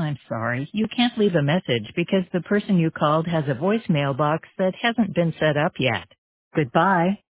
I'm sorry, you can't leave a message because the person you called has a voicemail box that hasn't been set up yet. Goodbye.